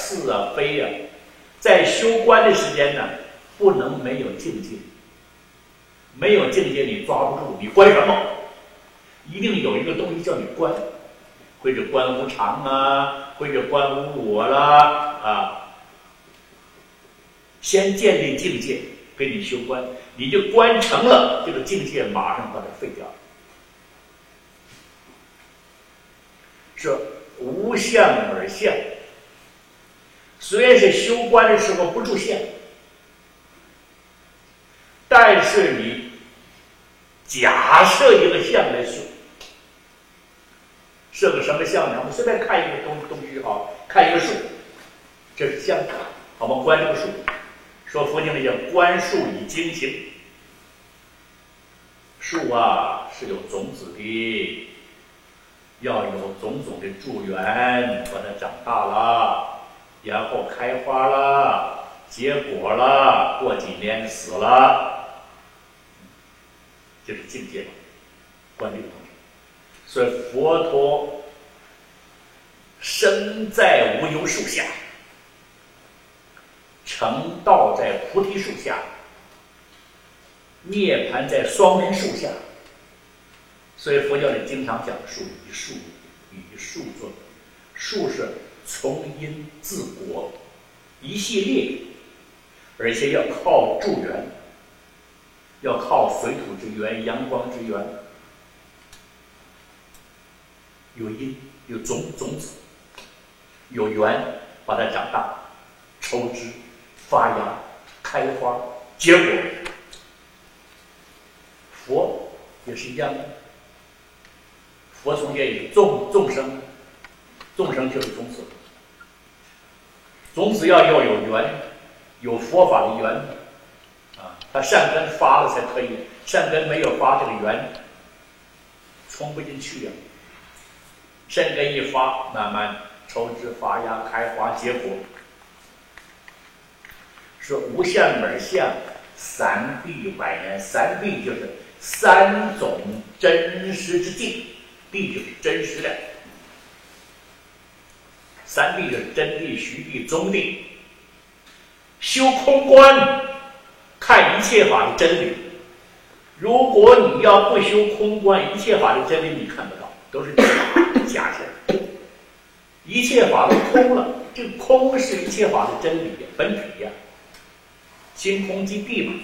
是啊、非啊，在修观的时间呢，不能没有境界。没有境界，你抓不住，你观什么？一定有一个东西叫你观，或者观无常啊，或者观无我啦啊。先建立境界，给你修观，你就观成了，这个境界马上把它废掉。是无相而相，虽然是修观的时候不住相，但是你假设一个相来说，设个什么相呢？我们随便看一个东西好，看一个树，这是相，我们观这个树。说佛经里叫观树以精行，树啊是有种子的，要有种种的助缘，把它长大了，然后开花了，结果了，过几年死了，就是境界，观这个东西。所以佛陀生在无忧树下，成道在菩提树下，涅槃在双林树下。所以佛教里经常讲树以树作本，树是从因自果一系列，而且要靠助缘，要靠水土之源、阳光之源，有因有种子，有缘把它长大，抽枝发芽开花结果。佛也是一样的，佛从这里众生就是种子，种子要有缘，有佛法的缘啊，它善根发了才可以，善根没有发，这个缘冲不进去呀。善根一发，慢慢抽枝发芽开花结果。说无相而相，三谛外缘。三谛就是三种真实之境，谛就是真实的。三谛就是真谛、虚谛、中谛。修空观，看一切法的真理。如果你要不修空观，一切法的真理你看不到，都是假象。一切法都空了，这个空是一切法的真理本体呀。心空即地嘛。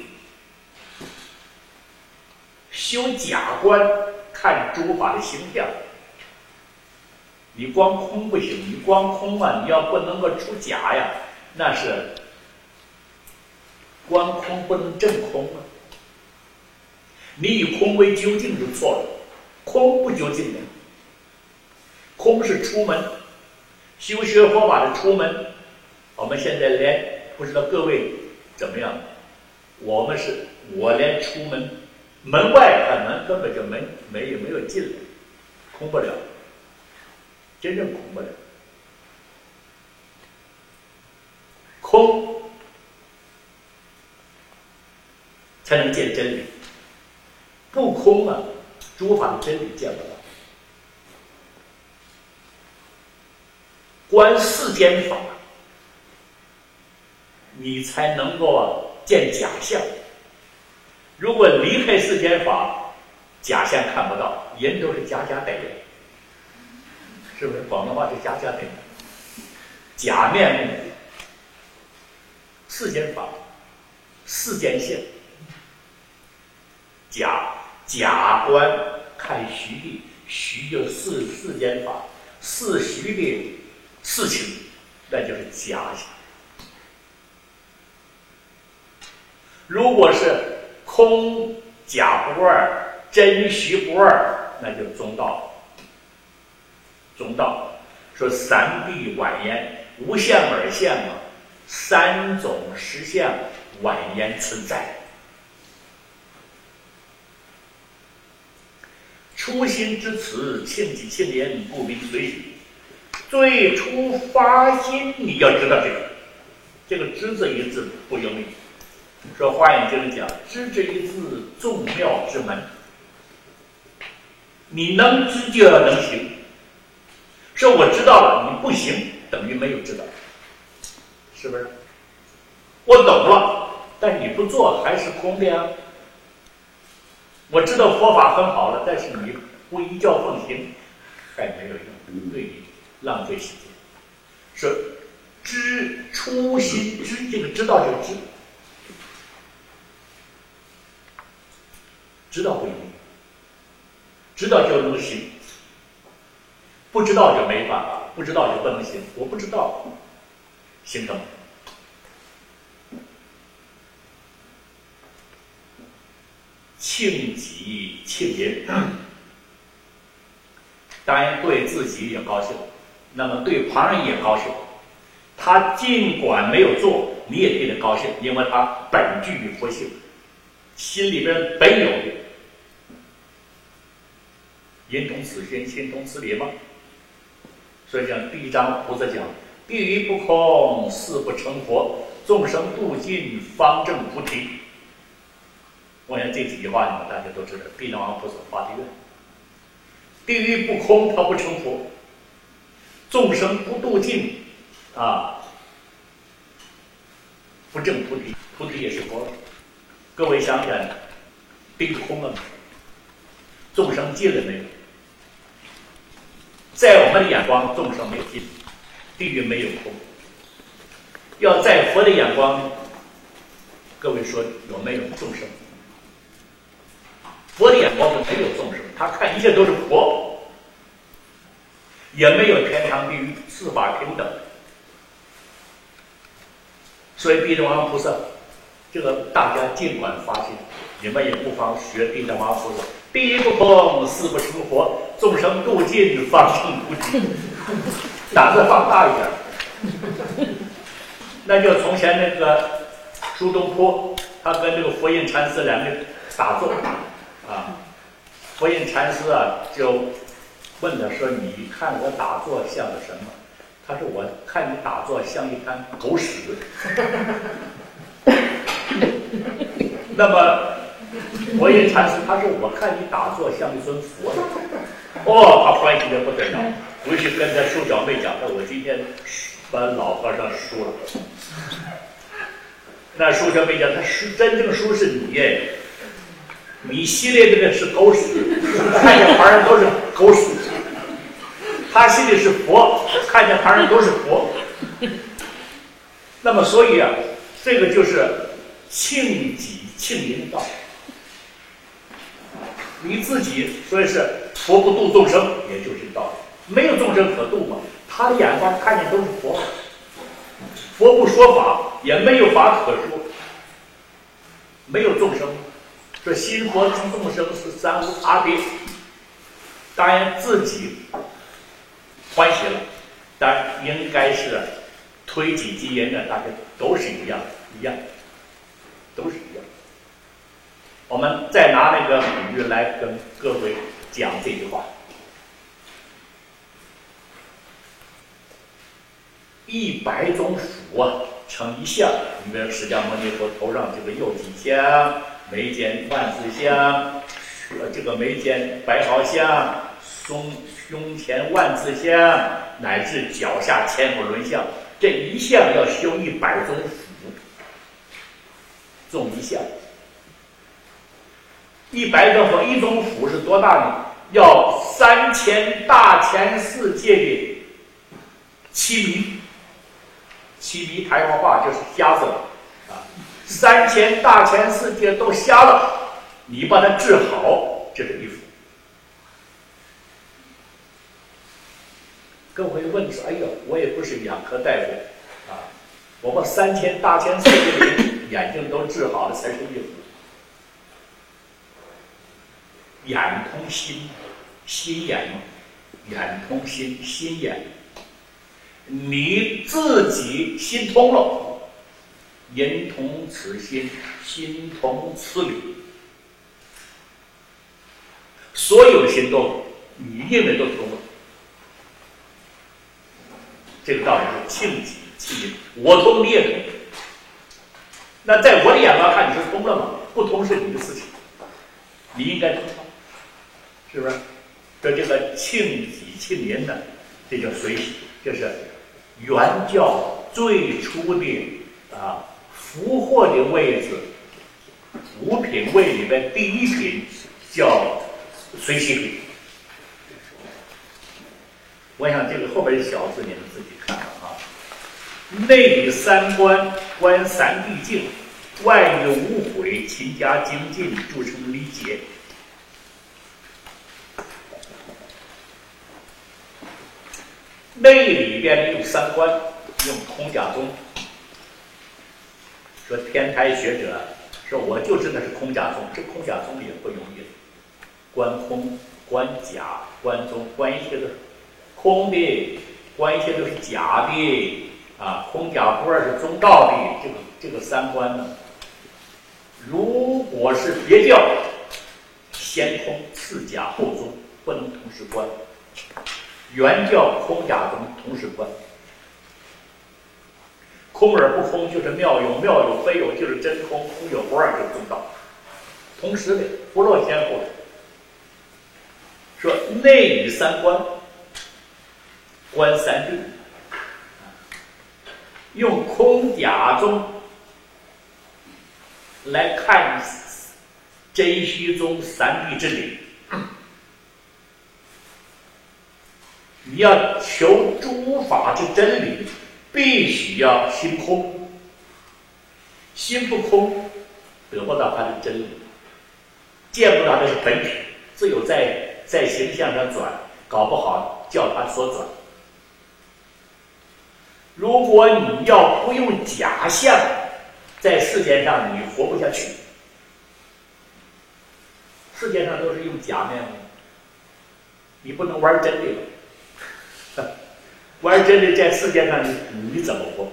修假观，看诸法的形象。你光空不行，你光空啊，你要不能够出假呀，那是光空不能证空啊。你以空为究竟就错了，空不究竟的，空是出门，修学佛法的出门。我们现在连不知道各位怎么样，我连出门外看门根本就没有进来，空不了，真正空不了。空才能见真理，不空啊，诸法的真理见不到。观世间法，你才能够见假象。如果离开世间法，假象看不到，人都是假假的，是不是？广东话是假假的，假面目。世间法，世间相，假观看虚谛，虚就是世间法，是虚的事情，那就是假象。如果是空假不二，真虚不二，那就中道。中道说三谛宛言，无相而相啊，三种实相宛言存在。初心之词，庆己庆言，不明随喜。最初发心，你要知道这个知字一字不容易。说华严经里讲，知这一字，众妙之门。你能知就要能行。说我知道了，你不行，等于没有知道。 是不是？我懂了，但是你不做还是空的呀。我知道佛法很好了，但是你不依教奉行，还没有用，对你浪费时间。是知初心知，这个知道就知，知道不一定，知道就能行，不知道就没办法，不知道就不能行。我不知道，行什么？庆己庆人，当然对自己也高兴，那么对旁人也高兴。他尽管没有做，你也对他高兴，因为他本具于佛性，心里边本有的。因同此心，心同此理吗？所以讲地藏菩萨讲：地狱不空，誓不成佛；众生度尽，方证菩提。我想这几句话你们大家都知道，地藏王菩萨发的愿。地狱不空，他不成佛；众生不度尽，不证菩提，菩提也是佛。各位想想，地狱空了没？众生尽了没有？在我们的眼光，众生没有尽，地狱没有空。要在佛的眼光，各位说有没有众生？佛的眼光是没有众生，他看一切都是佛，也没有天堂地狱，四法平等。所以地藏王菩萨，这个大家尽管发心，你们也不妨学地藏王菩萨：地狱不空，誓不成佛；众生度尽，方证菩提。胆子放大一点。那就从前那个苏东坡，他跟这个佛印禅师两个人打坐佛印禅师就问他说：“你看我打坐像个什么？”他说：“我看你打坐像一滩狗屎。”那么佛印禅师他说：“我看你打坐像一尊佛。”他欢喜的不得了，回去跟他舒小妹讲说：“我今天把老和尚输了。”那舒小妹讲：“他真正输是你耶，你心里这个是狗屎，看见旁人都是狗屎。他心里是佛，看见旁人都是佛。”那么所以这个就是庆己庆人道。你自己所以是佛不度众生，也就是这个道理。没有众生可度嘛，他的眼光看见都是佛，佛不说法，也没有法可说，没有众生。这心佛及众生是三无差别。当然自己欢喜了，当然应该是推己及人的，大家都是一样，都是一样。我们再拿那个比喻来跟各位讲这句话：100种福成一项。你比如释迦牟尼佛头上这个右几香，眉间万字香，这个眉间白毫香，胸前万字香，乃至脚下千佛轮相，这一项要修100种福，中一项。100个福，一种福是多大呢？要3000大千世界的七迷，七迷台湾话就是瞎子了3000大千世界都瞎了，你把它治好，这是一福。各位问说：“哎呀，我也不是眼科大夫我把3000大千世界的眼睛都治好了，才是一福。”眼通心，心眼嘛，眼通心，心眼。你自己心通了，人同此心，心同此理，所有的心都你认为都通了。这个道理是庆己庆人，我通你也通。那在我的眼光看，你是通了吗？不通是你的事情，你应该通透，是不是？这个庆己庆人呢，这叫随喜，这是原教最初的福祸的位置，五品位里边第一品叫随喜品。我想这个后边的小字你们自己看啊。内里三观，观三谛境，外有无悔，勤加精进，铸成理解。内里边用三观，用空假宗。说天台学者说，我就知道是空假宗，这空假宗也不容易。观空、观假、观宗，观一切都是空的，观一切都是假的啊！空假不二是宗道的，这个三观呢，如果是别教，先空次假后宗，不能同时观。原教空假宗同时观。空而不空就是妙有，妙有非有就是真空，空有不二就是中道，同时的不落先后的。说内里三观，观三谛，用空假宗来看真虚宗三谛之理。你要求诸法之真理，必须要心空，心不空，得不到它的真理，见不到它是本体，只有在形象上转，搞不好叫它所转。如果你要不用假象，在世界上你活不下去。世界上都是用假面目，你不能玩真的了。玩真的在世界上你怎么活？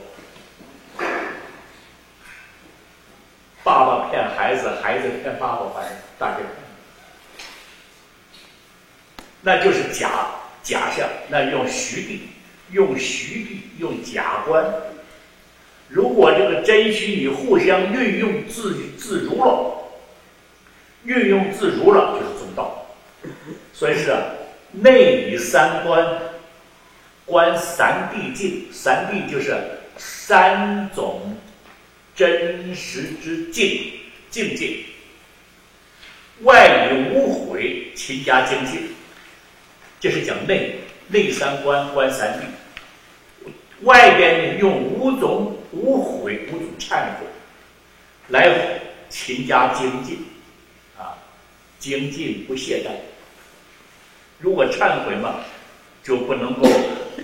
爸爸骗孩子，孩子骗爸爸，反正大概那就是假象，那用虚谛，用假观。如果这个真虚你互相运用自如了，就是中道。所以是内里三观，观三谛境，三谛就是三种真实之境界。外有无悔，勤加精进，这是讲内三观，观三谛。外边用五种悔，五种忏悔来勤加精进啊，精进不懈怠。如果忏悔嘛，就不能够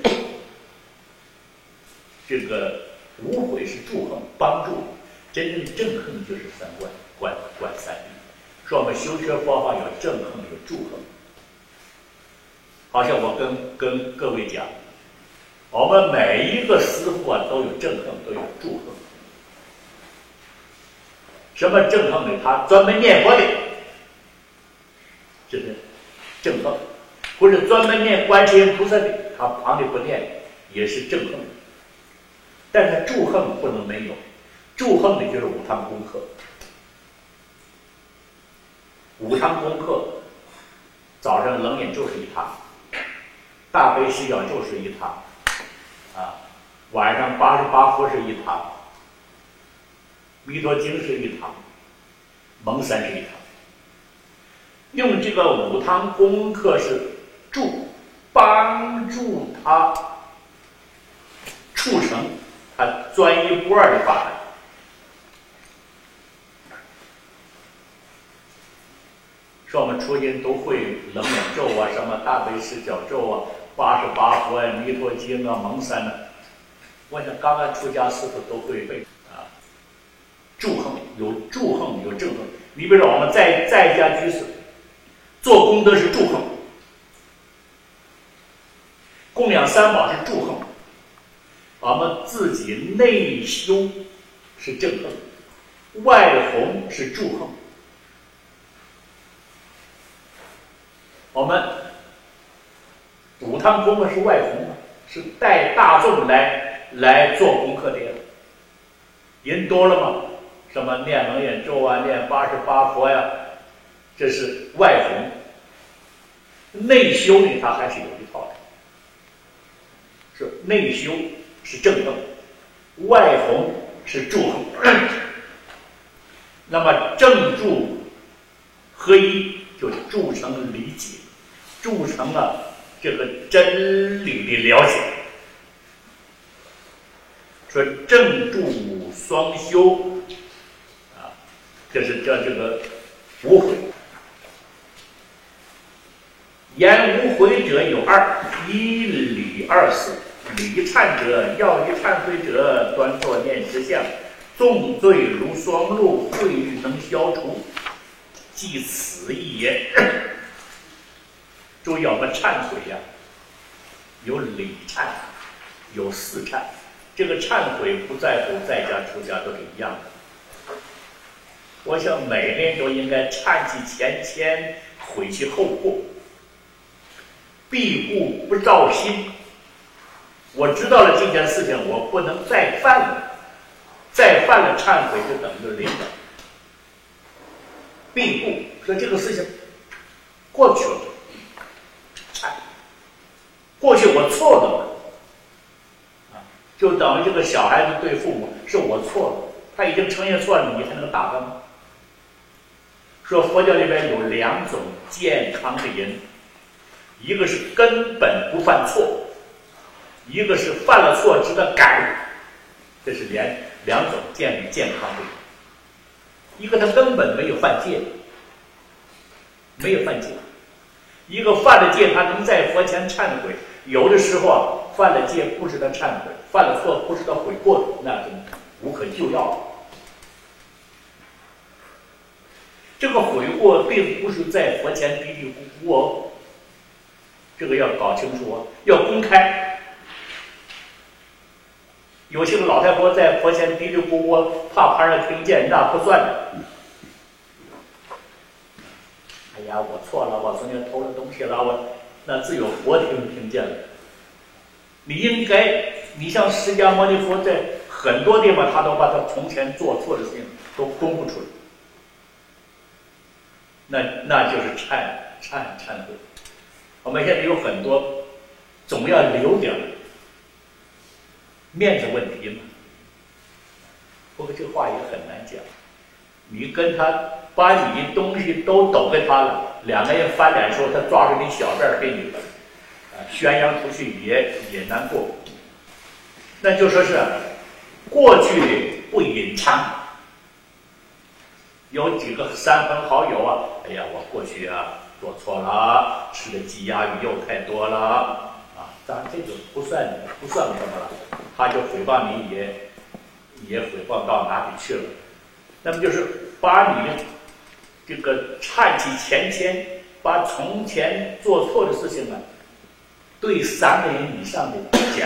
这个无悔是助横，帮助真正正横就是三观，观三谛。说我们修学佛法有正横有助横。好像我跟各位讲，我们每一个师父都有正横，都有助横。什么正横呢？他专门念佛的，这是正横；或者专门念观世音菩萨的，他旁的不念也是正横。但是助横不能没有，助横的就是五堂功课。五堂功课，早上楞严咒是一堂，大悲喜脚咒是一堂，晚上88佛是一堂，弥陀经是一堂，蒙三是一堂。用这个五堂功课是帮助他促成他专一不二的法门。说我们出家都会楞严咒啊，什么大悲释脚咒啊，88佛啊，弥陀经啊，蒙三啊。我想刚刚出家师傅都会背啊。助横有助横有正横。你比如说我们在家居士做功德是助横，供养三宝是助横，我们自己内修是正横，外弘是助横。我们五堂功课是外弘，是带大众来做功课的。人多了嘛，什么念楞严咒啊，念88佛呀，这是外弘。内修呢，它还是有一套的，是内修是正横， 外弘是助恒，那么正助合一就助成理解，助成了这个真理的了解。说正助双修啊，这是叫这个无悔。言无悔者有二：一理二事。理忏者，要于忏悔者，端坐念实相，重罪如双露，秽欲能消除，即此一也。注意，我们忏悔呀，有理忏，有事忏。这个忏悔不在乎在家出家都是一样的。我想每个人都应该忏其前愆，悔其后过，必故不照心。我知道了这件事情，我不能再犯了，再犯了忏悔就等于零了。必故说这个事情过去了，忏，过去我错了嘛，就等于这个小孩子对父母是我错了，他已经承认错了，你还能打他吗？说佛教里边有两种健康的人，一个是根本不犯错，一个是犯了错值得改，这是两种健康的人。一个他根本没有犯戒，没有犯戒；一个犯了戒，他能在佛前忏悔。有的时候啊，犯了戒不知道忏悔，犯了错不知道悔过，那就无可救药了。这个悔过并不是在佛前嘀嘀咕咕哦，这个要搞清楚哦，要公开。有些个老太婆在佛前嘀嘀咕咕，怕旁人听见，那不算的。哎呀，我错了，我昨天偷了东西了，那只有佛听见了。你应该，你像释迦牟尼佛在很多地方，他都把他从前做错的事情都公布出来。那就是忏悔。我们现在有很多总要留点面子问题嘛，不过这话也很难讲。你跟他把你的东西都抖给他了，两个人翻脸说他抓住你小辫给你宣扬出去也难过。那就说是过去的不隐藏。有几个三分好友啊，哎呀，我过去啊做错了，吃的鸡鸭鱼肉太多了啊，当然这个不算什么了，他就诽谤你也诽谤到哪里去了。那么就是把你的这个忏其前愆，把从前做错的事情啊，对3个人以上的讲，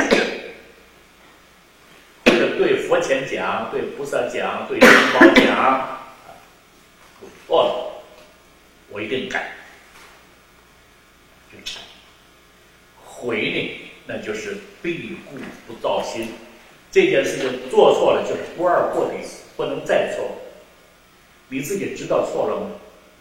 或者对佛前讲，对菩萨讲，对同胞讲。错了，我一定改。这个忏悔呢，那就是必故不造心。这件事情做错了，就是不二过的意思，不能再错。你自己知道错了吗？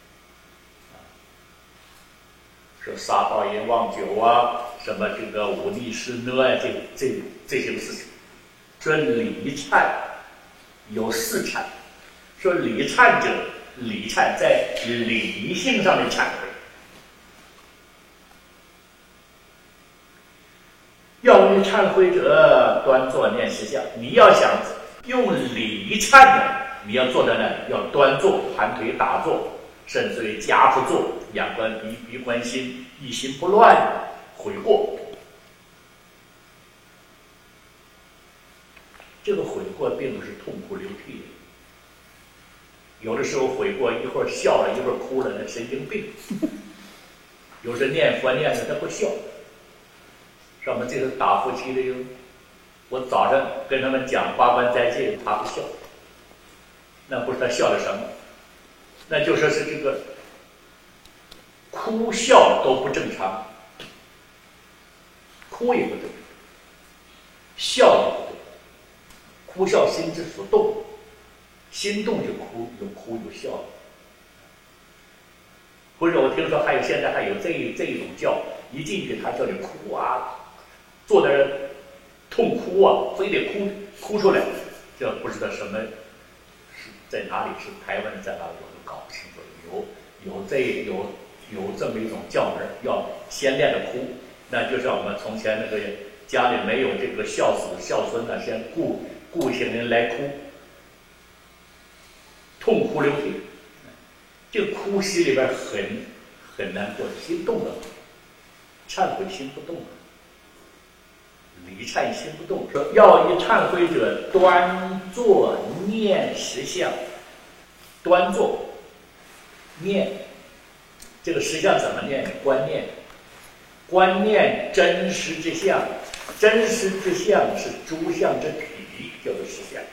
说杀盗淫妄酒啊，什么这个忤逆施呢啊，这些事情。说理忏有4忏，说理忏者。理忏在理性上的忏悔，要于忏悔者，端坐念实相。你要想用理忏的，你要坐在那里，要端坐，盘腿打坐，甚至于夹趺坐，眼观鼻，鼻观心，一心不乱，悔过。这个悔过并不是痛哭流涕的。有的时候悔过，一会儿笑了，一会儿哭了，那神经病。有时念佛念的他不笑，上面这是打夫妻的哟。我早上跟他们讲八关斋戒，他不笑，那不是他笑的什么？那就说是这个哭笑都不正常，哭也不对，笑也不对，哭笑心之所动。心动就哭，有哭有笑。或者我听说现在还有这种教，一进去他叫你哭啊，坐在那痛哭啊，非得哭哭出来，这不知道什么是在哪里，是台湾在哪里我都搞不清楚。有这么一种窍门，要先练着哭，那就像我们从前那个家里没有这个孝子孝孙的，先雇些人来哭，痛哭流涕，这个哭心里边很难过，心动了，忏悔心不动了。礼忏心不动，说要以忏悔者端坐念实相，端坐念，这个实相怎么念？观念真实之相，真实之相是诸相之体，叫做实相。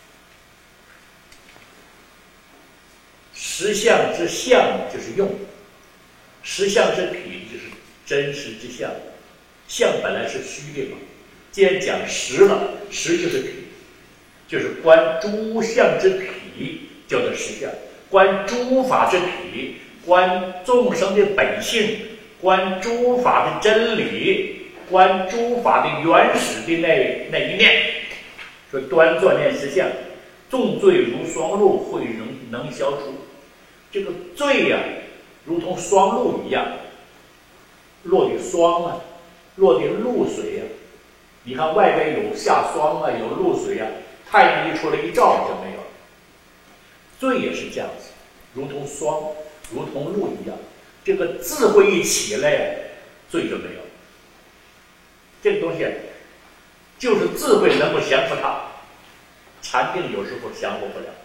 实相之相就是用，实相之体就是真实之相。相本来是虚的嘛，既然讲实了，实就是体，就是观诸相之体，叫做实相；观诸法之体，观众生的本性，观诸法的真理，观诸法的原始的那一面。说端坐念实相，重罪如霜露，慧能消除。这个罪呀，如同霜露一样，落的霜啊，落的露水呀。你看外边有下霜啊，有露水啊，太阳一出来一照就没有了。罪也是这样子，如同霜，如同露一样。这个智慧一起来，罪就没有了。这个东西就是智慧能够降服它，禅定有时候降服不了。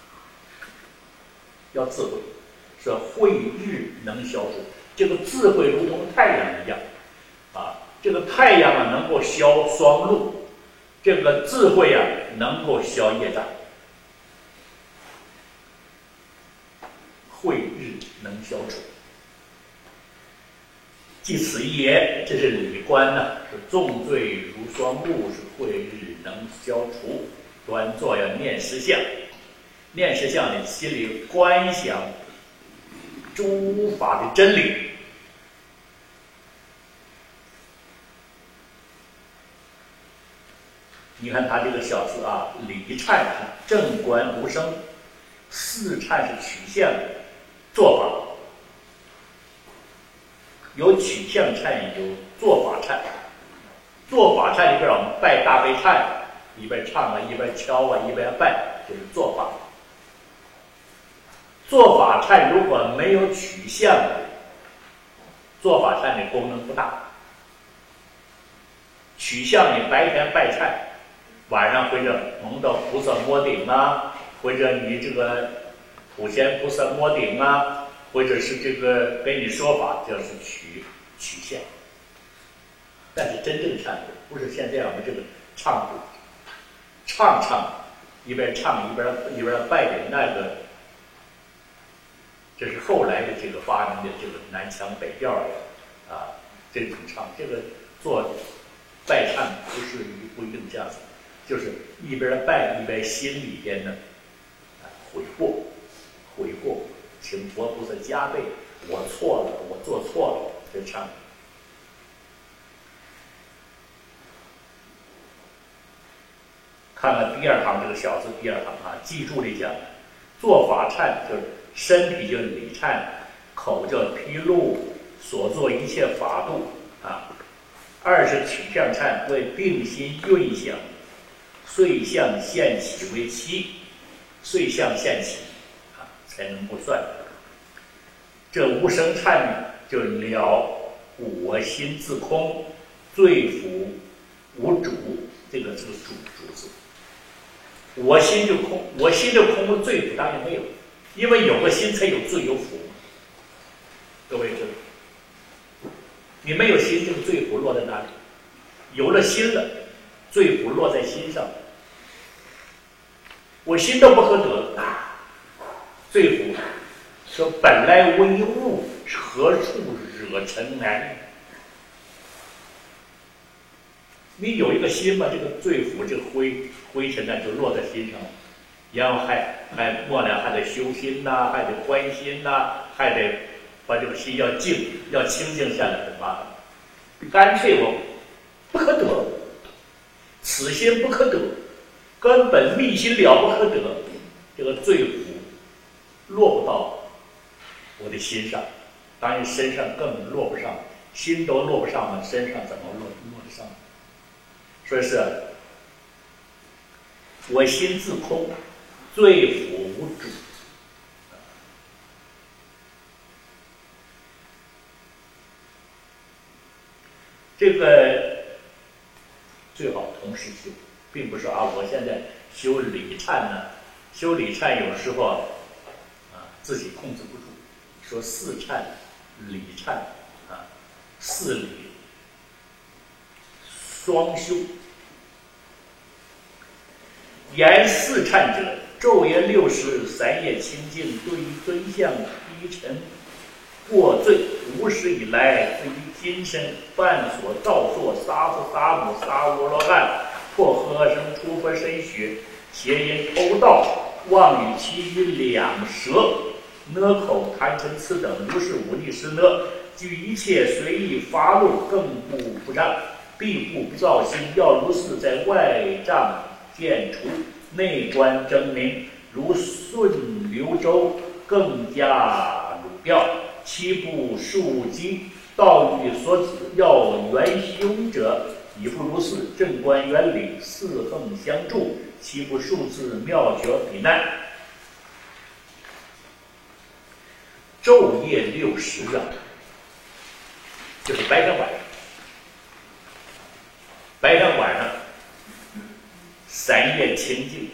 要智慧，说慧日能消除。这个智慧如同太阳一样，这个太阳啊能够消霜露，这个智慧啊能够消业障。慧日能消除，即此一言，这是理观呢，是重罪如霜露，是慧日能消除。端坐要念实相，念实相，你心里观想诸法的真理。你看他这个小字啊，礼忏是正观无声，四忏是取向做法，有取向忏，有做法忏。做法忏里边我们拜大悲忏，一边唱啊，一边敲啊，一边拜，就是做法。做法忏如果没有取向，做法忏的功能不大。取向你白天拜忏，晚上或者蒙到菩萨摸顶啊，或者你这个普贤菩萨摸顶啊，或者是这个给你说法，就是取向。但是真正忏悔，不是现在我们这个唱一边唱一边拜的那个，这是后来的这个发明的这个南腔北调的这种唱，这个做拜忏不一定这样子，就是一边拜一边心里边呢悔过，请佛菩萨加倍，我错了，我做错了，这唱。看看第二行这个小字，第二行记住这讲，做法忏就是身体就是礼忏，口叫披露，所做一切法度二是取向忏，为定心运想，遂向现起为七，遂向现起才能不算。这无生忏呢，就了我心自空，罪福无主，这个主字。我心就空，我心就空了，罪福当然没有，因为有个心才有罪有福。各位知道，你没有心，这个罪福落在哪里？有了心了，罪福落在心上。我心都不可得，罪福说本来无一物，何处惹尘埃？你有一个心嘛，这个罪福这个灰尘呢就落在心上了，然后还末了还得修心呐，还得观心呐，还得把这个心要静，要清净下来的麻烦。干脆我不可得，此心不可得， 根本密心了不可得，这个罪苦落不到我的心上，当然身上更落不上，心都落不上了，身上怎么落得上？所以是我心自空，罪苦无主。这个最好同时修，并不是我现在修礼忏呢，修礼忏有时候自己控制不住，说四忏、礼忏四礼双修。言四忏者，昼夜60，3夜清净，对于尊相依尘过罪，无始以来，对于今生犯所造作，杀父杀母，杀阿罗汉，破和生，出佛身血，邪淫偷盗，妄语其余两舌，呢口贪嗔痴等，如是五逆施呢，具一切随意发怒，更不障，必不造心，要如是在外障见除，内观狰狞，如顺流舟，更加鲁调。其不数经，道欲所指，要元凶者，已不如是。正观原理，四横相助，其不数字妙绝彼难。昼夜60就是白天晚上，白天晚上3夜清净，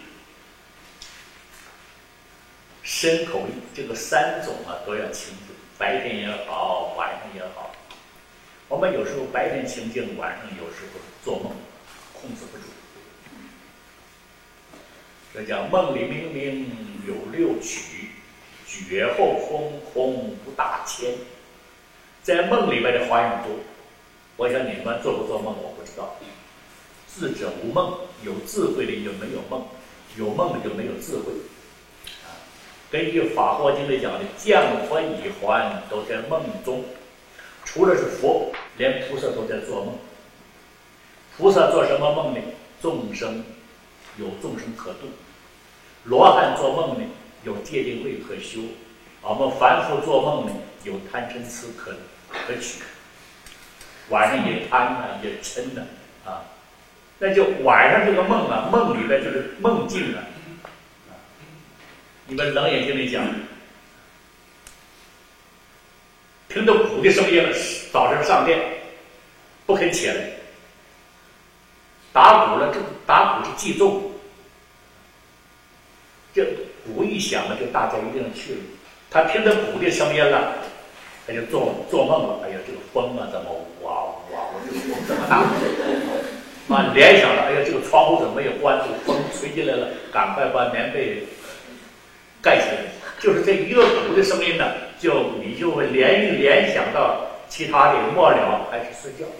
身口意这个3种都要清净。白天也好，晚上也好，我们有时候白天清净，晚上有时候做梦，控制不住。这叫梦里明明有6曲，觉后空空不大千。在梦里边的花样多，我想你们做不做梦我不知道。智者无梦，有智慧的就没有梦，有梦的就没有智慧。根据《法华经》里讲的，降佛已还都在梦中，除了是佛，连菩萨都在做梦。菩萨做什么梦呢？众生有众生可度，罗汉做梦呢，有戒定慧可修，我们凡夫做梦呢，有贪嗔痴可取，晚上也贪也嗔那就晚上这个梦梦里边就是梦境你们《楞严经》里讲，听到鼓的声音了，早晨上殿不肯起来，打鼓了，这打鼓是祭咒，这鼓一响了，就大家一定要去了。他听到鼓的声音了，他就做梦了。哎呀，这个风怎么哇，这个风这么大？联想了，哎呀，这个窗户怎么没有关住？风吹进来了，赶快把棉被盖起来。就是这一个鼓的声音呢，你就会联想到其他的，末了还是睡觉。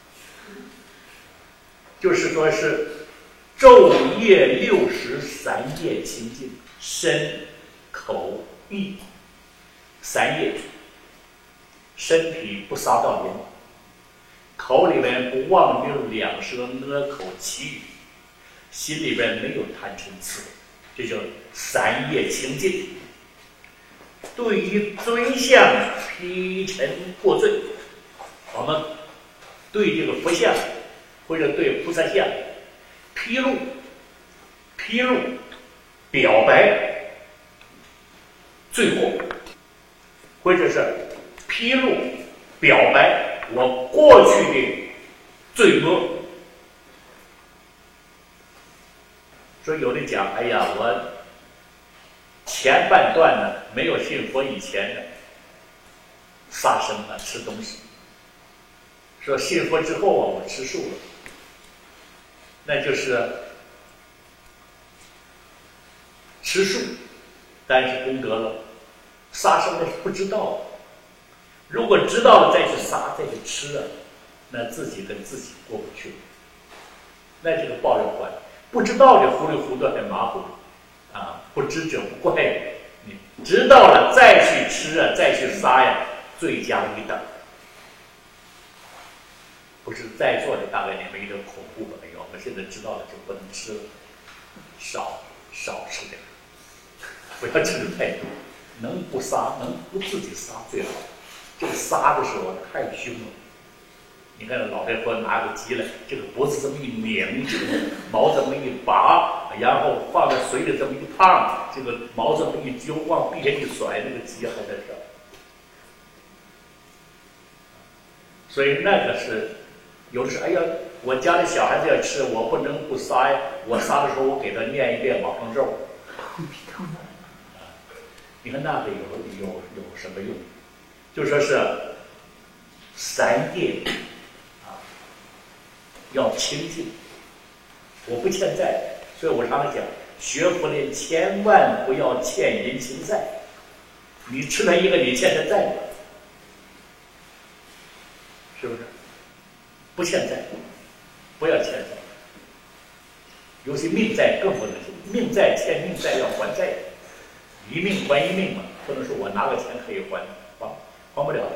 就是说是昼夜63夜清净，身口意3夜，身体不杀盗淫，口里面不妄语两舌呢口绮语，心里边没有贪嗔痴，这叫3夜清净。对于尊相披尘过罪，我们对这个佛像或者对菩萨像披露表白罪过，或者是披露表白我过去的罪恶。所以有的讲，哎呀，我前半段呢没有信佛以前呢杀生吃东西，说信佛之后我吃素了，那就是吃素，但是功德了。杀生的是不知道，如果知道了再去杀再去吃那自己跟自己过不去了，那这个报应还。不知道的糊里糊涂很马虎不知者不怪，你知道了再去吃再去杀罪加一等。不是在座的大概你们有点恐怖吧？哎呦，我们现在知道了就不能吃了。 少吃点，不要吃的太多。能不杀，能不自己杀最好。这个杀的时候太凶了。你看老太婆拿个鸡来，这个脖子这么一拧，这个毛这么一拔，然后放在水里这么一烫，这个毛这么一揪，往地下一甩，那个鸡还在这儿。所以那个是有的是，哎呀，我家里小孩子要吃，我不能不杀呀。我杀的时候，我给他念一遍往生咒。你看那个有什么用？就说是3业啊，要清净。我不欠债，所以我常常讲，学佛的千万不要欠人情债。你吃了一个，你欠他债吗？是不是？不欠债，不要欠债。尤其命债更不能欠，命债欠命债要还债，一命还一命嘛，不能说我拿个钱可以还不了的。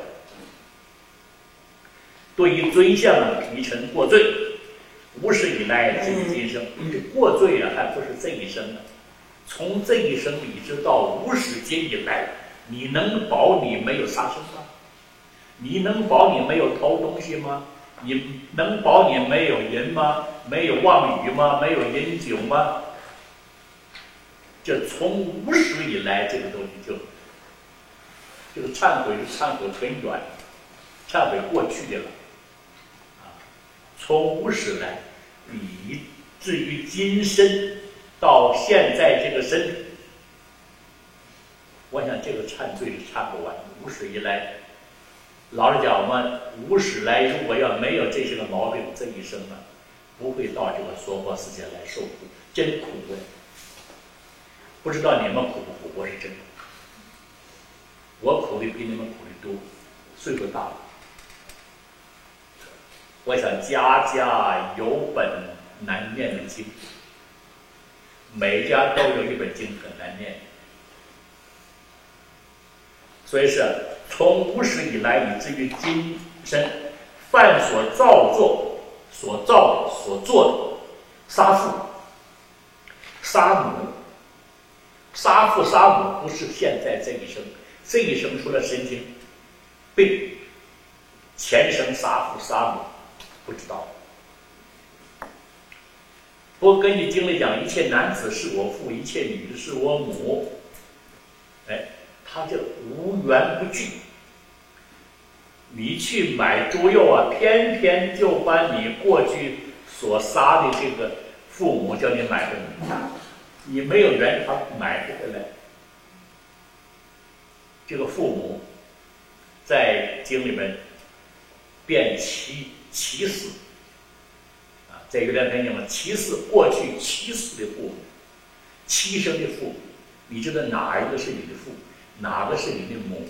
对于尊相呢，皮陈过罪，50世以来至于今生，这过罪啊，还不是这一生呢。从这一生一直到50世间以来，你能保你没有杀生吗？你能保你没有偷东西吗？你能保你没有淫吗？没有妄语吗？没有饮酒吗？这从50世以来，这个东西这个忏悔是忏悔很远，忏悔过去的了。从50世来，以至于今生到现在这个身体，我想这个忏罪是忏不完。50世以来，老实讲，我们50世来，如果要没有这些个毛病，这一生呢，不会到这个娑婆世界来受苦，真苦啊！不知道你们苦不苦？我是真的，我苦的比你们苦的多，岁数大了。我想家家有本难念的经，每家都有一本经很难念，所以是从50世以来以至于今生，犯所造作、所造的、所做的，杀父、杀母、杀父杀母，不是现在这一生，这一生出了神经病，前生杀父杀母。不知道，不过根据经里讲，一切男子是我父，一切女子是我母。哎，他就无缘不惧。你去买猪肉啊，偏偏就把你过去所杀的这个父母叫你买回来，你没有缘，他买不回来。这个父母在经里面辨其死啊，在《月亮篇》讲了其死，过去其死的父母，妻生的父母，你知道哪一个是你的父，哪个是你的母？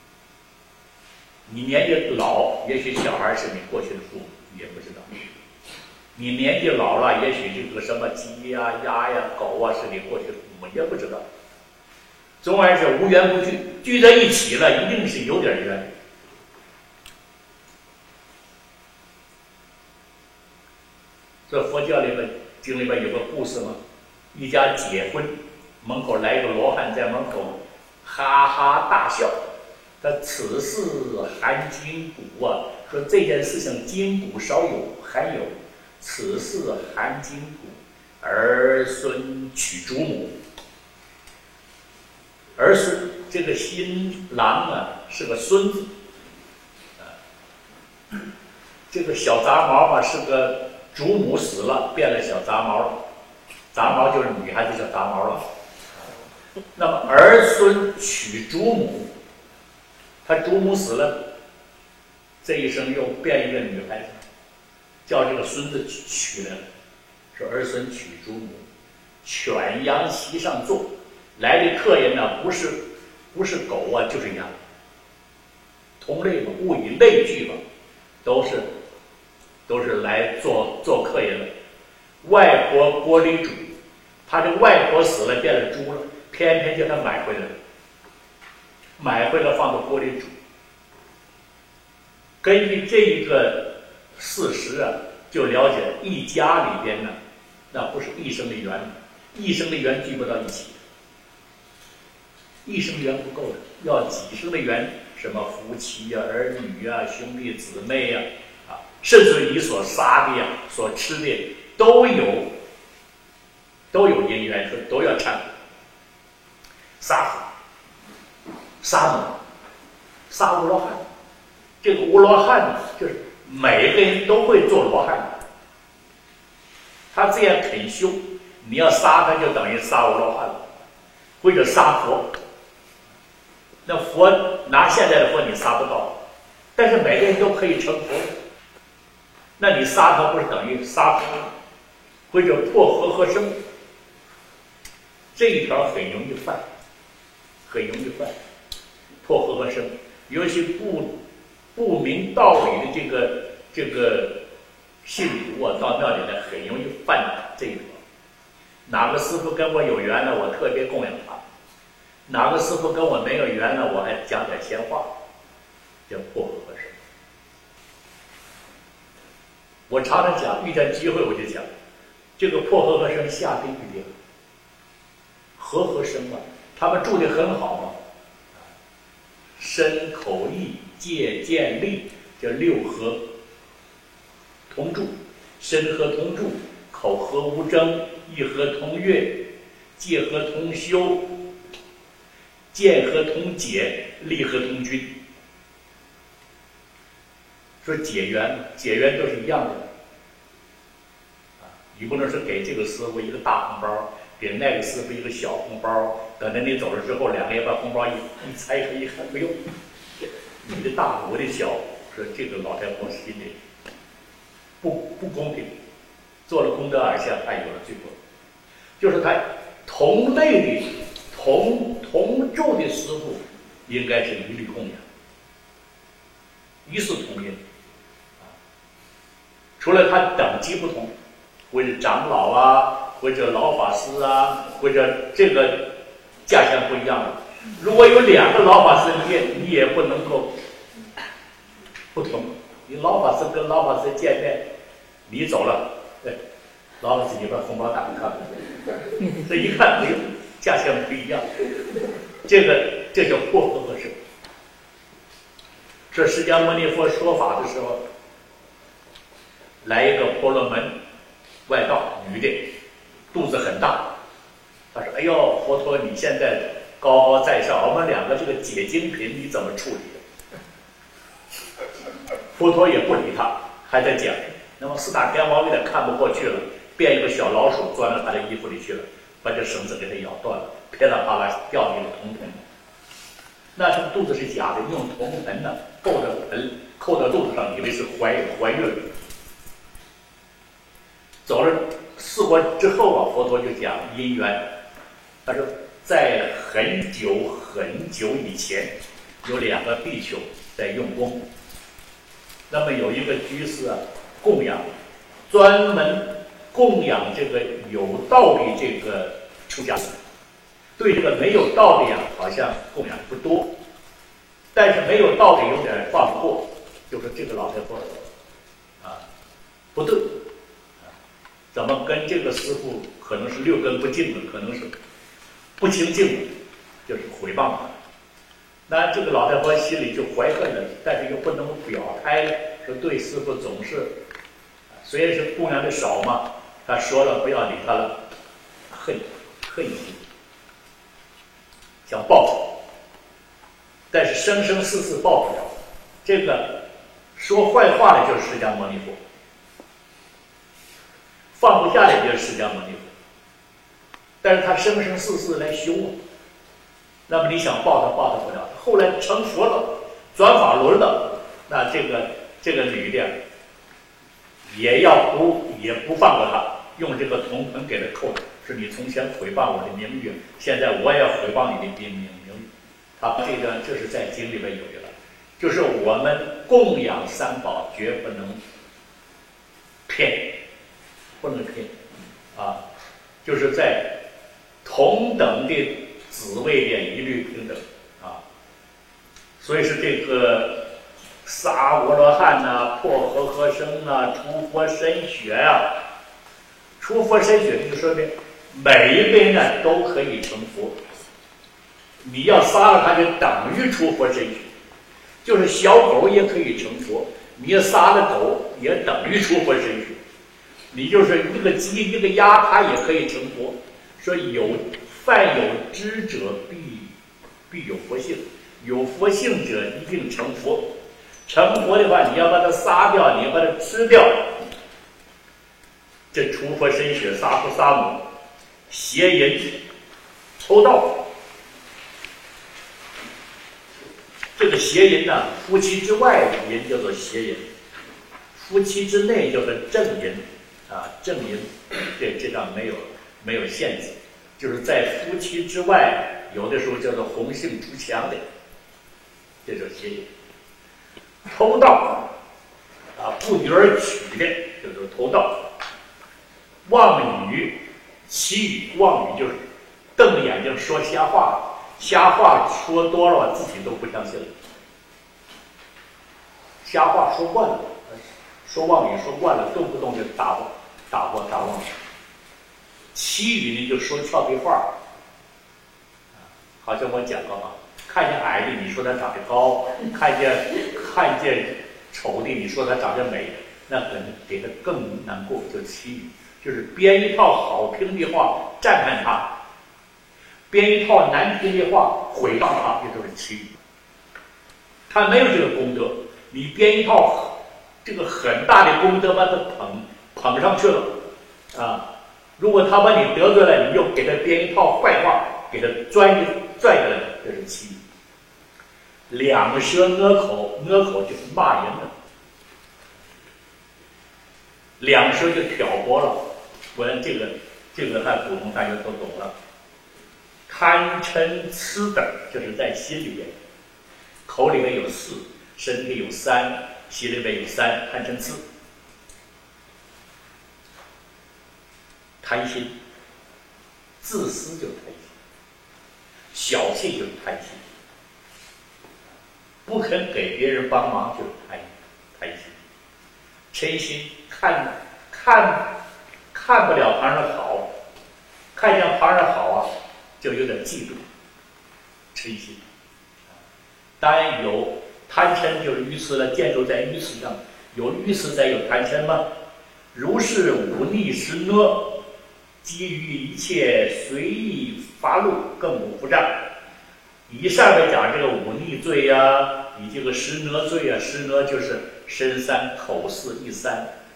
你年纪老，也许小孩是你过去的父母，也不知道。你年纪老了，也许这个什么鸡呀、鸭呀、狗啊是你过去的父母，也不知道。总而言之，无缘不聚，聚在一起了，一定是有点缘。这佛教里面经里面有个故事嘛，一家结婚，门口来一个罗汉在门口哈哈大笑，他此事含筋骨啊，说这件事情筋骨少有，含有此事含筋骨，儿孙娶主母。儿孙这个新郎啊是个孙子，这个小杂毛嘛是个主母死了，变了小杂毛了，杂毛就是女孩子叫杂毛了。那么儿孙娶主母，他主母死了，这一生又变一个女孩子，叫这个孙子娶来了，说儿孙娶主母，犬羊席上坐，来的客人呢不是狗啊就是羊，同类嘛，物以类聚嘛，都是来做客人的。外婆锅里煮，他的外婆死了变了猪了，偏偏叫他买回来，放到锅里煮。根据这一个事实啊，就了解一家里边呢，那不是一生的缘， 一生的缘聚不到一起，一生缘不够的，要几生的缘，什么夫妻呀、儿女呀、兄弟姊妹呀，甚至你所杀的呀、所吃的都有因缘，都要忏悔。杀父、杀母、杀无罗汉，这个无罗汉就是每个人都会做罗汉的，他这样肯修，你要杀他就等于杀无罗汉了，或者杀佛。那佛拿现在的佛你杀不到，但是每个人都可以成佛，那你杀他不是等于杀佛，或者破和合生，这一条很容易犯，很容易犯，破和合生，尤其不明道理的这个信徒啊，到庙里来很容易犯这一条。哪个师傅跟我有缘呢，我特别供养他；哪个师傅跟我没有缘呢，我还讲点闲话，叫破和合生。我常常讲，遇见机会我就讲，这个破和合生下地狱的和合生啊，他们住的很好嘛，身口意戒见力叫六合同住，身合同住，口合无争，意合同悦，戒合同修，见合同解，力合同均。说解缘都是一样的，你不能是给这个师傅一个大红包，给那个师傅一个小红包，等着你走了之后，两个人把红包一拆开一看，不用，你的大我的小，说这个老太婆心里不公平，做了功德而下，还有了罪过。就是他同类的同住的师傅，应该是一律供养，一视同仁。除了他等级不同，或者长老啊，或者老法师啊，或者这个价钱不一样的。如果有两个老法师，你也不能够不同。你老法师跟老法师见面，你走了，对，老法师你把红包打开，这一看，哎呦，价钱不一样。这叫破和合生。这释迦牟尼佛说法的时候，来一个婆罗门外道女的，肚子很大。他说：“哎呦，佛陀，你现在高高在上，我们两个这个解经品你怎么处理？”佛陀也不理他，还在讲。那么四大天王有点看不过去了，变一个小老鼠钻到他的衣服里去了，把这绳子给他咬断了，噼里啪啦掉进了铜盆。那这个肚子是假的，用铜盆呢扣着盆扣到肚子上，以为是怀孕了。走了4国之后啊，佛陀就讲因缘。他说，在很久以前，有2个比丘在用功。那么有一个居士啊，供养，专门供养这个有道理这个出家人，对这个没有道理啊，好像供养不多。但是没有道理有点放不过，就是这个老太婆不对。怎么跟这个师傅可能是6根不净的，可能是不清净的，就是诽谤他。那这个老太婆心里就怀恨了，但是又不能表开，说对师傅总是，虽然是供养的少嘛，他说了不要理他了，恨心，想报复，但是生生世世报不了。这个说坏话的就是释迦牟尼佛。放不下的就是释迦牟尼佛，但是他生生世世来修啊，那么你想报他不了。后来成佛了，转法轮了，那这个女的也不放过他，用这个铜盆给他扣着，说你从前诽谤我的名誉，现在我也诽谤你的名誉。他这是在经里面有的了，就是我们供养三宝绝不能偏。不能偏就是在同等的职位里一律平等所以是这个杀阿罗汉破和合生出佛身血出佛身血就说明每一个人呢都可以成佛。你要杀了他，就等于出佛身血，就是小狗也可以成佛，你要杀了狗，也等于出佛身血。你就是一个鸡一个鸭，它也可以成佛。说凡有知者必有佛性，有佛性者一定成佛。成佛的话，你要把它杀掉，你要把它吃掉，这出佛身血，杀父杀母，邪淫偷盗。这个邪淫呢，夫妻之外的淫叫做邪淫，夫妻之内叫做正淫啊。正淫这上没有限制，就是在夫妻之外，有的时候叫做红杏出墙的，这叫邪淫。偷盗啊，不约而取的叫做偷盗。妄语，绮语，妄语就是瞪着眼睛说瞎话，瞎话说多了自己都不相信了。瞎话说惯了，说妄语说惯了，动不动就打妄语。绮语呢就说俏皮话，好像我讲过嘛，看见矮的你说他长得高，看见丑的你说他长得美，那可能给他更难过，就绮语。就是编一套好听的话赞叹他，编一套难听的话毁谤他，这就是绮语。他没有这个功德，你编一套这个很大的功德把他捧上去了啊！如果他把你得罪了，你又给他编一套坏话，给他拽下来，这是绮语。两舌阿口，阿口就是骂人了，两舌就挑拨了。我这个还普通大家都懂了。贪嗔痴等就是在心里面，口里面有4，身体有3，心里面有3，贪嗔痴。贪心，自私就是贪心，小气就是贪心，不肯给别人帮忙就是贪心。嗔心，看不了旁人好，看见旁人好啊，就有点嫉妒，嗔心。当然有贪嗔，就是愚痴了，建筑在愚痴上，有愚痴才有贪嗔吗？如是忤逆十恶，基于一切随意发怒，更无不障。以上面讲这个忤逆罪呀，以这个十恶罪啊，十恶就是身3口4意3。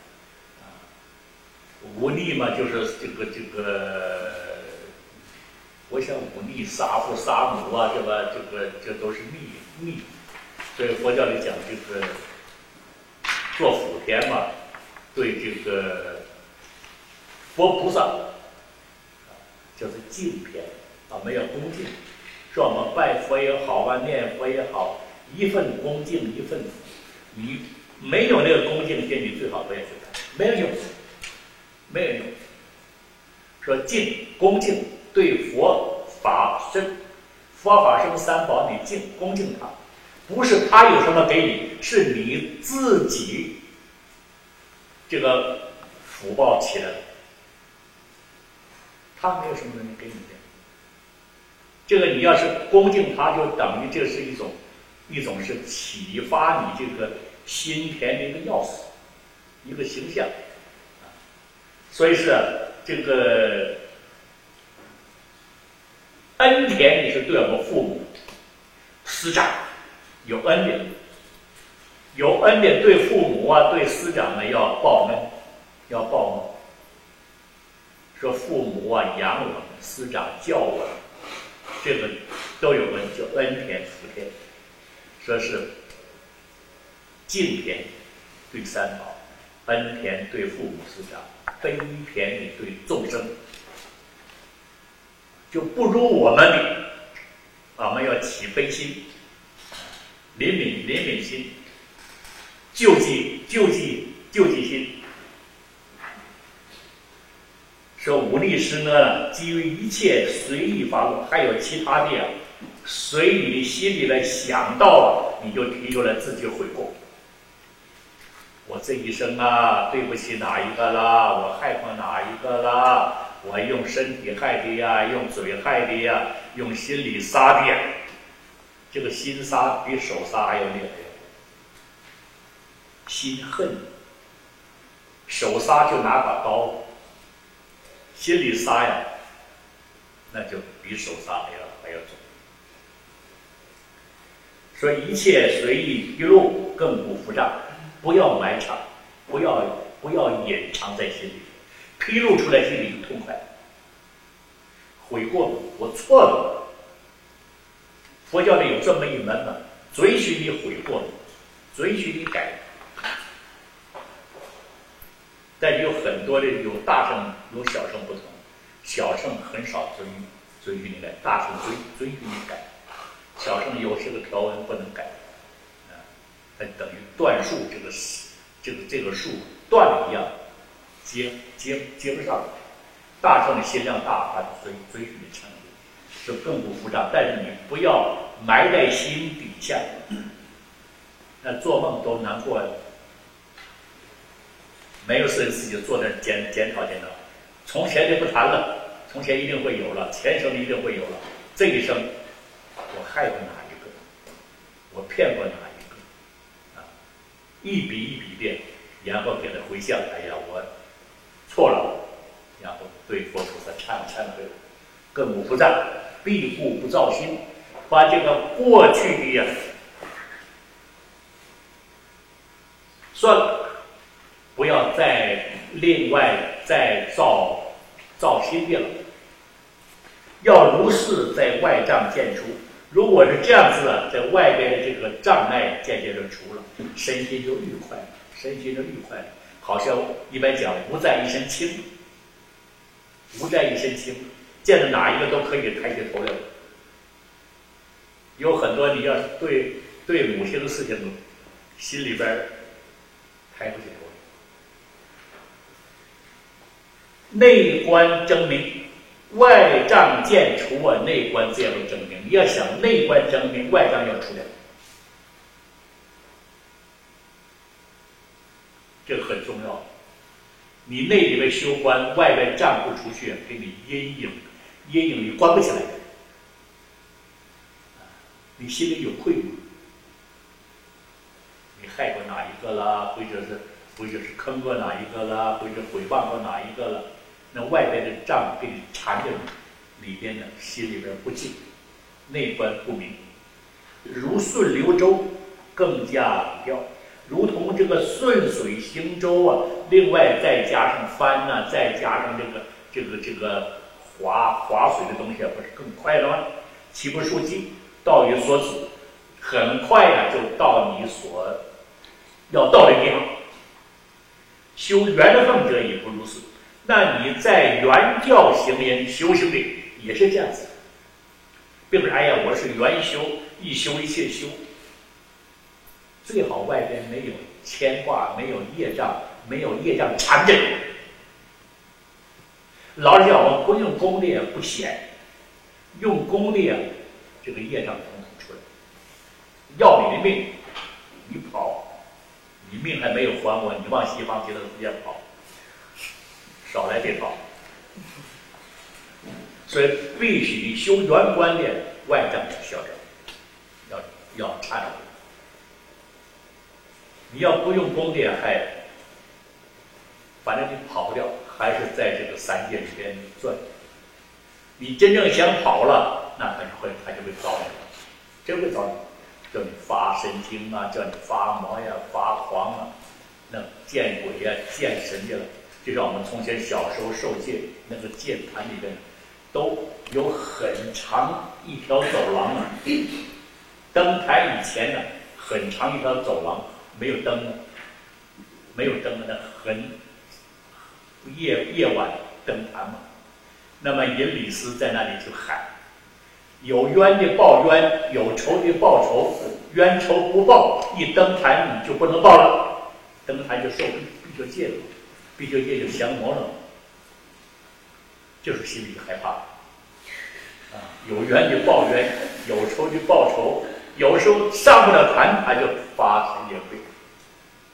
忤逆嘛，就是这个，我想忤逆杀父杀母啊，对吧？这都是逆。所以佛教里讲这个做福田嘛，对这个佛菩萨就是敬偏啊，没有恭敬。说我们拜佛也好啊，念佛也好，一份恭敬一份福。你没有那个恭敬心，你最好不要去拜，没有用。说敬恭敬，对佛法僧三宝你恭敬他，不是他有什么给你，是你自己这个福报起来了，他没有什么能给你的。这个你要是恭敬他，就等于这是一种是启发你这个心田的一个钥匙，一个形象。所以是这个恩田，你是对我们父母师长有恩的，对父母啊，对师长呢要报恩。说父母啊养我们，师长教我们，这个都有恩，叫恩田福田。说是敬田对三宝，恩田对父母师长，悲田你对众生，就不如我们的，我们要起悲心，怜悯心，救济心。说无力师呢，基于一切随意发怒，还有其他的呀，随你的心里来想到了，你就提出来自己悔过。我这一生啊，对不起哪一个啦？我害怕哪一个啦？ 我用身体害的呀，用嘴害的呀，用心里杀的呀。这个心杀比手杀还要厉害。心恨，手杀就拿把刀，心里杀呀，那就比手杀还要重。说一切随意披露，更不付账，不要埋藏，不要隐藏在心里，披露出来心里就痛快。悔过，我错了。佛教里有这么一门呢，准许你悔过，准许你改。但有很多的有大乘有小乘不同，小乘很少准许你改，大乘准许你改。小乘有些个条文不能改，它等于断树，这个树断了一样，接不上。大乘的心量大，它准许你成就，是更不付账。但是你不要埋在心底下，那做梦都难过的。没有事自己坐那检讨，从前就不谈了，从前一定会有了，前生一定会有了，这一生我害过哪一个，我骗过哪一个，一笔一笔的，然后给他回向，哎呀，我错了，然后对佛菩萨忏悔，更无不赞，必故不造心，把这个过去的呀算了。不要再另外再造新的了，要如是在外障渐除。如果是这样子啊，在外边的这个障碍渐渐的除了，身心就愉快了，好像一般讲无在一身轻，见到哪一个都可以抬起头来。有很多你要是对某些个事情心里边抬不起头。内观争明，外障渐除啊！内观这样的争明，你要想内观争明，外障要出来，这个很重要。你内里面修观，外边障不出去，给你阴影你关不起来的。你心里有愧疚，你害过哪一个啦？或者是坑过哪一个啦？或者诽谤过哪一个了？那外边的障给你缠着你，里边呢心里边不静，内观不明，如顺流舟，更加比调，如同这个顺水行舟啊。另外再加上帆呢，再加上这个划水的东西，不是更快了吗？岂不数计，到于所指，很快呀就到你所要到的地方。修圆奉者也不如是。那你在圆教行人修行里也是这样子，并不是哎呀，我是圆修，一修一切修。最好外边没有牵挂，没有业障，没有业障缠着你。老实讲，我们不用功力不显，用功力这个业障统统出来。要你的命，你跑，你命还没有还我，你往西方极乐世界跑。少来这套，所以必须修圆观念，外障要消掉，要忏悔。你要不用功力还，反正你跑不掉，还是在这个三界里边转。你真正想跑了，那他就会找你了，真会找你，叫你发神经啊，叫你发魔呀、发狂啊，那见鬼呀、见神去了。就像我们从前小时候受戒，那个戒坛里边都有很长一条走廊啊。登台以前呢，很长一条走廊，没有灯的，那很夜晚登坛嘛。那么引礼师在那里就喊：有冤的报冤，有仇的报仇，冤仇不报，一登坛你就不能报了，登坛就受必修戒了。必修戒就降魔了，就是心里害怕有冤就报冤，有仇就报仇，有时候上不了坛，他就发神经病。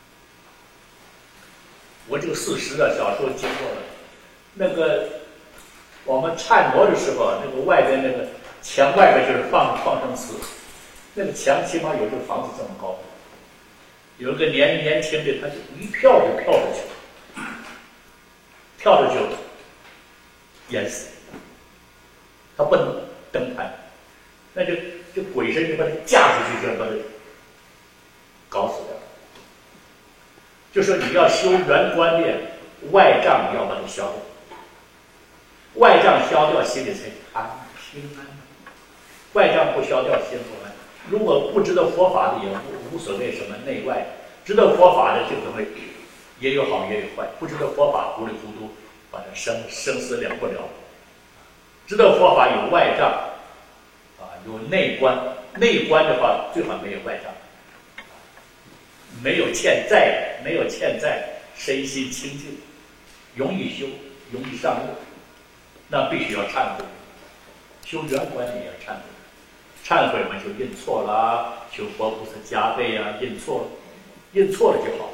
我这个事实小时候经过了，那个我们颤挪的时候，那个外边那个墙外边就是放生祠，那个墙起码有这个房子这么高。有一个年轻的，他就一跳就跳出去了，跳着就淹死，他不能登攀，那就鬼神就把他架出去，就把他搞死掉。就说你要修圆观念，外障要把它消掉，外障消掉，心里才平安。外障不消掉，心不安。如果不知道佛法的，也无所谓什么内外。知道佛法的，就可能也有好也有坏；不知道佛法，糊里糊涂，把它生死了不了。知道佛法有外障，有内观。内观的话，最好没有外障，没有欠债，身心清净，容易修，容易上路。那必须要忏悔，修圆观也要忏悔。忏悔嘛，就认错了，求佛菩萨加倍啊，认错了就好了。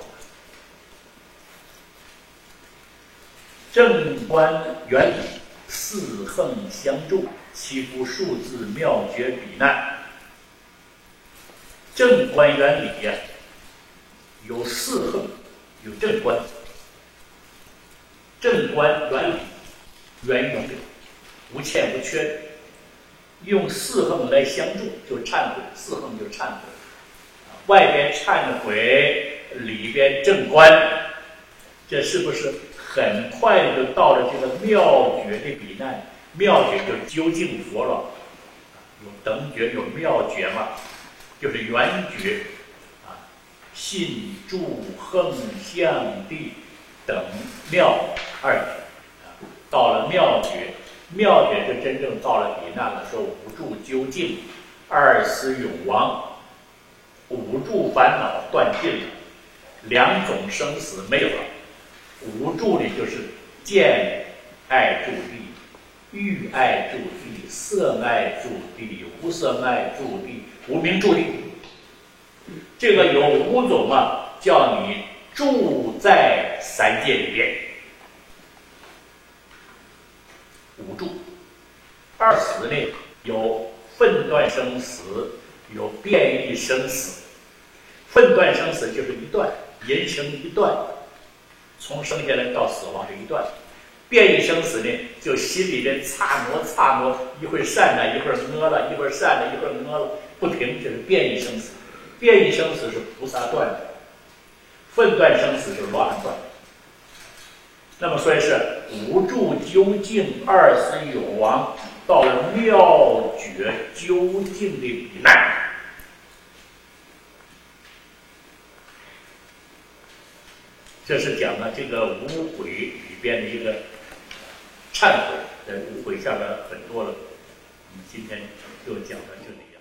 正观原理，四横相助，其夫数字妙绝彼难。正观原理呀，有四横，有正观。正观原理圆融的，无欠无缺的，用四横来相助，就忏悔。四横就忏悔，外边忏悔，里边正观，这是不是很快就到了这个妙觉的彼岸？妙觉就是究竟佛了，有等觉，有妙觉嘛，就是圆觉信住横向地等妙二觉，到了妙觉，妙觉就真正到了彼岸了，说无住究竟，二思永亡，五住烦恼断尽了，两种生死没有了。五住里就是见爱住地，欲爱住地，色爱住地，无色爱住地，无明住地。这个有五种叫你住在三界里边。五住。二死呢，有分段生死，有变异生死。分段生死就是一段，人生一段，从生下来到死亡这一段。变异生死呢，就心里边擦挪，一会儿善了，一会儿恶了，一会儿善了，一会儿恶了，不停，就是变异生死。变异生死是菩萨断的，分段生死是罗汉断的。那么所以是无住究竟，二思永亡，到了妙觉究竟的彼岸。这是讲了这个无悔里边的一个忏悔，在无悔下边很多了。我们今天就讲到这里。